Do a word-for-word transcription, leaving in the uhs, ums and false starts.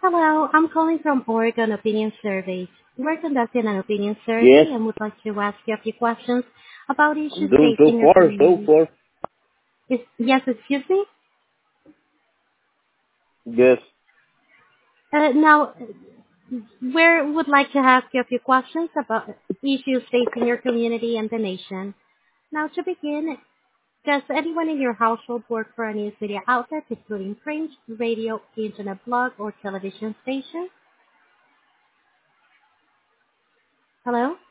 Hello, I'm calling from Oregon Opinion Surveys. We're conducting an opinion Yes, survey and would like to ask you a few questions about issues do so facing your far, so community. far. Is, yes, excuse me? Yes. Uh, now, we would like to ask you a few questions about issues facing your community and the nation. Now, to begin, does anyone in your household work for a news media outlet, including print, radio, internet blog, or television station? Hello?